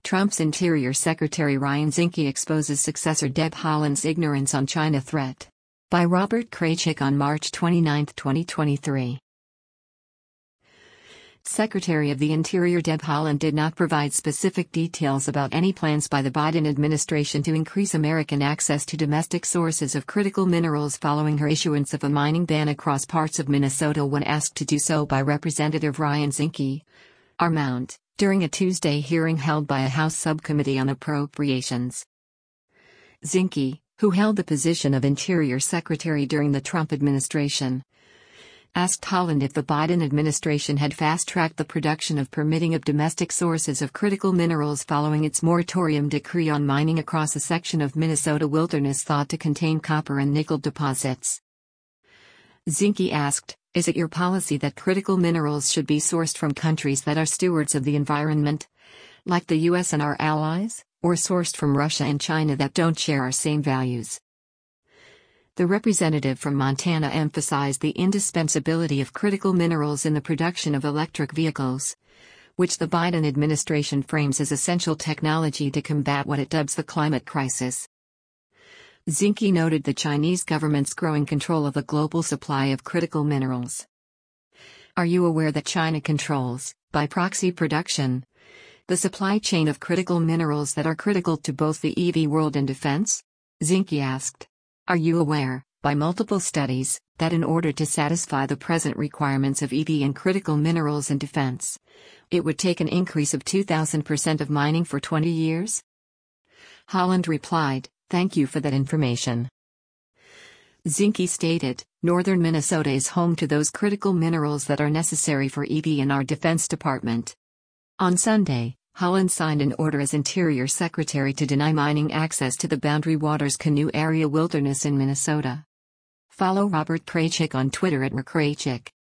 Trump's Interior Secretary Ryan Zinke exposes successor Deb Haaland's ignorance on China threat. By Robert Kraychik on March 29, 2023. Secretary of the Interior Deb Haaland did not provide specific details about any plans by the Biden administration to increase American access to domestic sources of critical minerals following her issuance of a mining ban across parts of Minnesota when asked to do so by Representative Ryan Zinke, Mount, during a Tuesday hearing held by a House subcommittee on appropriations. Zinke, who held the position of Interior Secretary during the Trump administration, asked Haaland if the Biden administration had fast-tracked the production of permitting of domestic sources of critical minerals following its moratorium decree on mining across a section of Minnesota wilderness thought to contain copper and nickel deposits. Zinke asked, "Is it your policy that critical minerals should be sourced from countries that are stewards of the environment, like the US and our allies, or sourced from Russia and China that don't share our same values?" The representative from Montana emphasized the indispensability of critical minerals in the production of electric vehicles, which the Biden administration frames as essential technology to combat what it dubs the climate crisis. Zinke noted the Chinese government's growing control of the global supply of critical minerals. "Are you aware that China controls, by proxy production, the supply chain of critical minerals that are critical to both the EV world and defense?" Zinke asked. "Are you aware, by multiple studies, that in order to satisfy the present requirements of EV and critical minerals and defense, it would take an increase of 2,000% of mining for 20 years?" Haaland replied, "Thank you for that information." Zinke stated, "Northern Minnesota is home to those critical minerals that are necessary for EV and our Defense Department." On Sunday, Haaland signed an order as Interior Secretary to deny mining access to the Boundary Waters Canoe Area wilderness in Minnesota. Follow Robert Kraychik on Twitter @RKraychik.